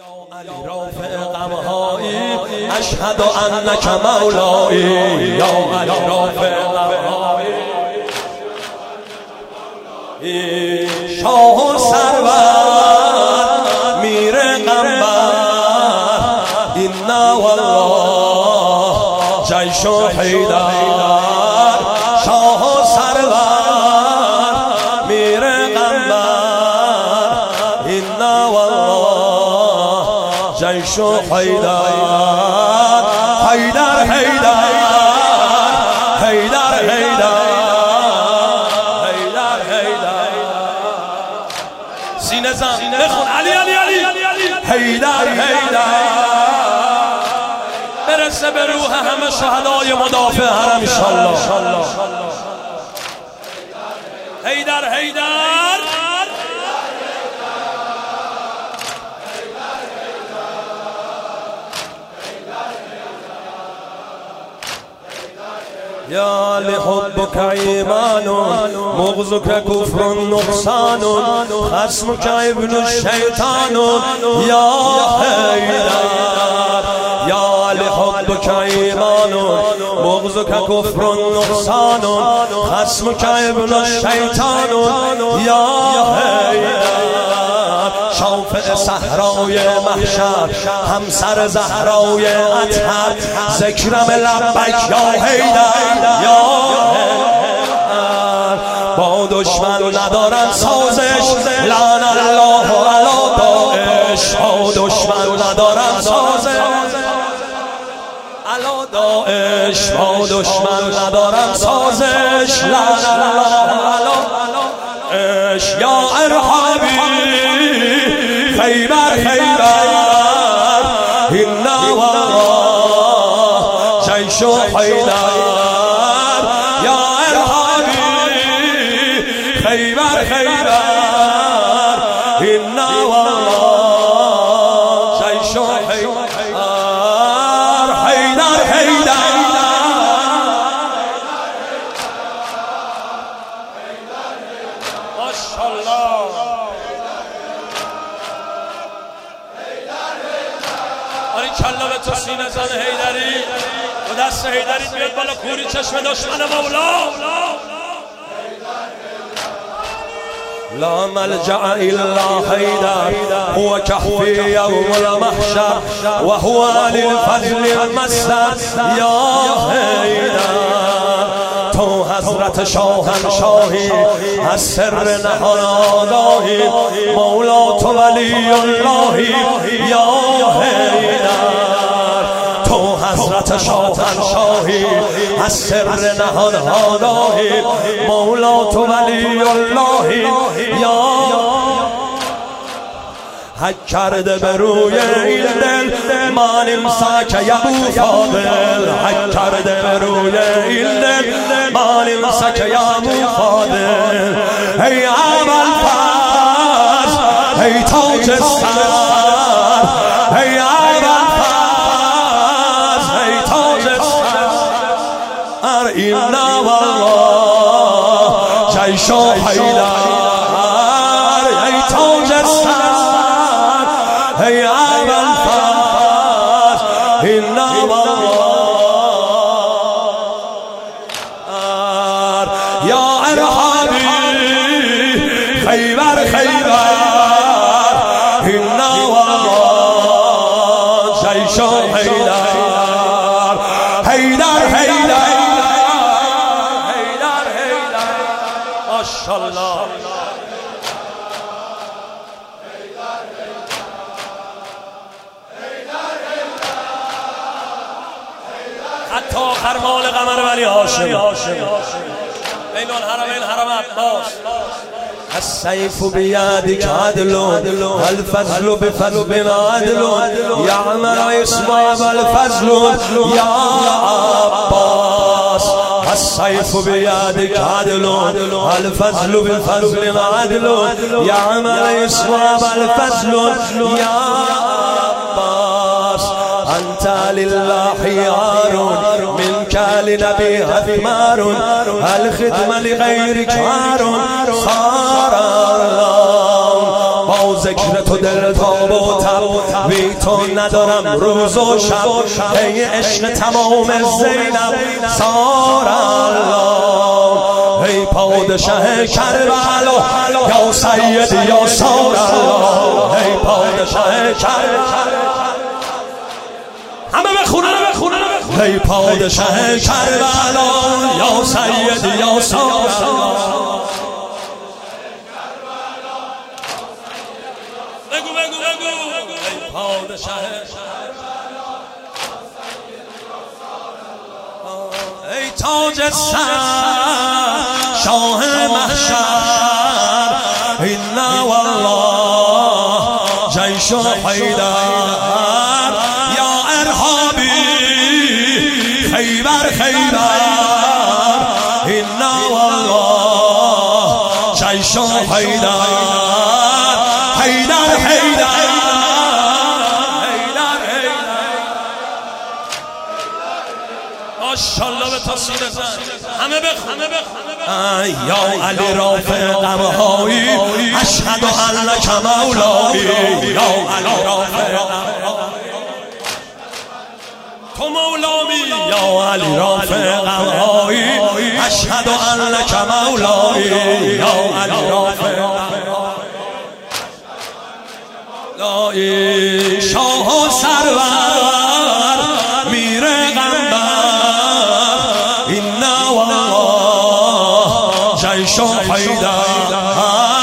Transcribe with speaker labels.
Speaker 1: یا علی رافع غمهایی اشهد انک مولایی یا علی رافع غمهایی شاه و سرور میر غمبر اینا والله جیش و حیدر شاه و سرور میر غمبر اینا والله جیش و حیدر حیدر حیدر حیدر حیدر سینه زن بخون علی علی علی حیدر حیدر برسه به روح همه شهدای مدافع حرم انشالله حیدر حیدر یا لحبک ایمان مغزک کفر نقصان خصمک ابن الشیطان یا حیدر یا لحبک ایمان مغزک کفر نقصان خصمک ابن الشیطان یا حیدر شافع صحرای محشر همسر زهرای اطهر ذکرم لبیک یا حیدر یا با دشمن ندارن سازش لعن الله علی داعش با دشمن ندارن سازش علی داعش با دشمن ندارن سازش لعن الله علی داعش یا ارحابی خیبر خیبر اینا والله جیش و حیدر یا ارحابی خیبر خیبر اینا والله جیش و حیدر حیدر حیدر ماشاءالله کلا به تو سینه زن حیدری و دست حیدری بیاد بالا کوری چشم دشمن مولا لا ملجأ الا حیدر هو کحفی یوم المحشر و هو للفضل المصدر یا حیدر تو حضرت شاهنشاهی از سر نهان آگاهی مولا تو ولی اللهی یا حیدر تو حضرت شاهنشاهی از سر نهان آگاهی مولا تو ولی اللهی یا حک کرده به روی این دل من امسک یبو فاضل حک کرده به روی این دل من امسک یبو فاضل ای اول فرز ای تاج سر ای اول فرز ای تاج سر اینا والله جیش و حیدر ای تاج سر ای اول فرز اینا والله یا ارحابی خیبر خیبر اینا والله جیش و حیدر حیدر حیدر حیدر حیدر ماشاءالله حتی آخر مال قمر ولی هاشم بین الحرمین حرم عباس السیف بیدک عدل الفضل بفضل عدل یعمر اسماء الفضل یا عباس السیف بیدک عدل الفضل بفضل عدل یعمر اسماء الفضل یا عباس انت لله یارون منك لنبي أثمار الخدمة لغيرك عار صار الله با ذکر تو دل تا
Speaker 2: و تب بی تو ندارم روز و شب ای عشق تمام زینب سار الله ای پادشه کربلا یا سید یا سار الله ای پادشه کربلا همه بخونه ای پادشه کربلا یا سید یا سار الله
Speaker 1: بگو ای پادشه
Speaker 2: ای تاج سر شاه محشر اینا والله جیش و حیدر یا ارهابی خیبر اینا والله جیش و حیدر
Speaker 1: ماشاءالله به تو سینه زن همه بخونه
Speaker 2: یا علی رافع غمهایی اشهد انک مولایی یا علی رافع
Speaker 1: تو مولامی
Speaker 2: یا علی رافع غمهایی اشهد انک مولایی یا علی رافع شاه و سرور میر اینا والله جیش و حیدر